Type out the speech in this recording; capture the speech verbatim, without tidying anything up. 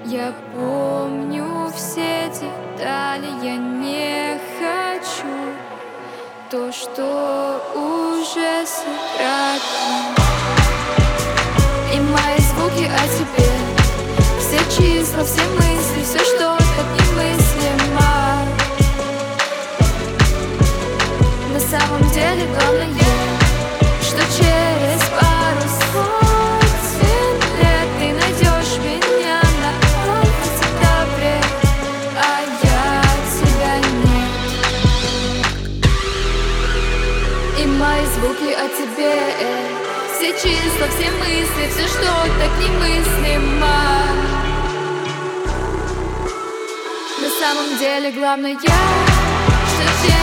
Я помню все детали, я не хочу то, что уже сыграно. И мои звуки о тебе, все числа, все мысли, все, что так немыслимо. На самом деле главное, что через пару сотен лет ты найдешь меня на Альфа-Центавре, а я тебя нет. И мои звуки о тебе, все числа, все мысли, все, что так немыслимо. На самом деле главное, что